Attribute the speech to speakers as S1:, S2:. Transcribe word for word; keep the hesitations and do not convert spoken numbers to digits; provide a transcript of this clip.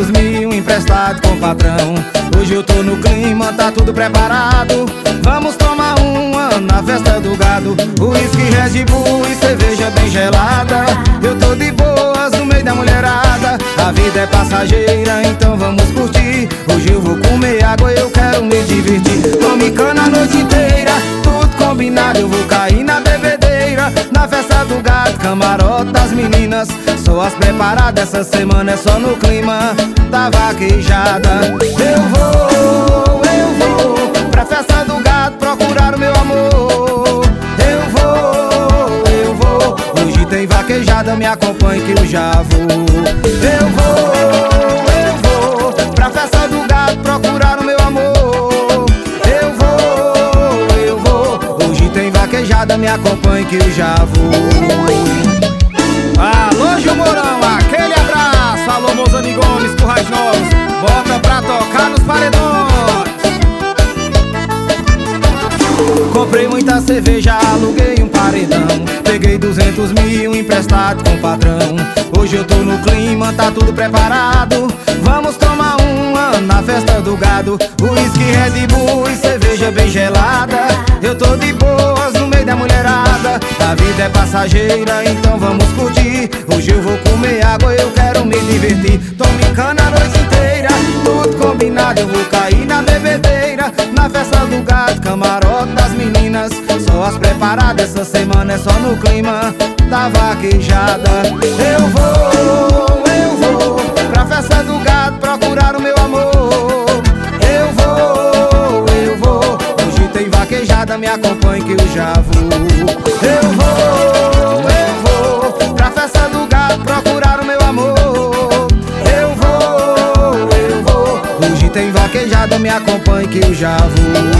S1: duzentos mil emprestado com o patrão. Hoje eu tô no clima, tá tudo preparado. Vamos tomar uma na festa do gado. Uísque, Red Bull e cerveja bem gelada. Eu tô de boas no meio da mulherada. A vida é passageira, então vamos curtir. Hoje eu vou comer água, eu quero me divertir. Tome cana a noite inteira, tudo combinado, eu vou cair na bebedeira. Na festa do gado, camarote das meninas. Só as preparadas, essa semana é só no clima da vaquejada. Eu vou, eu vou pra festa do gado procurar o meu amor. Eu vou, eu vou, hoje tem vaquejada, me acompanhe que eu já vou. Eu vou, eu vou pra festa do gado procurar o meu amor. Eu vou, eu vou, hoje tem vaquejada, me acompanhe que eu já vou. Alô, Gil Mourão, aquele abraço. Alô, Mozani Gomes, Currais Novos, bota pra tocar nos paredões. Comprei muita cerveja, aluguei um paredão. Peguei duzentos mil emprestado com o patrão. Hoje eu tô no clima, tá tudo preparado. Vamos tomar uma na festa do gado. Uísque, Red Bull e cerveja bem gelada. Eu tô de boas no meio da mulherada. A vida é passageira, então vamos curtir. Hoje eu vou comer água, eu quero me divertir. Tome cana a noite inteira, tudo combinado, eu vou cair na bebedeira. Na festa do gado, camarote das meninas. Só as preparadas, essa semana é só no clima da vaquejada. Eu vou, eu vou pra festa do gado procurar o meu amor. Eu vou, eu vou, hoje tem vaquejada, me acompanhe que eu já vou. Eu vou, eu vou pra festa do gado procurar o meu amor. Eu vou, eu vou, hoje tem vaquejada, me acompanhe que eu já vou.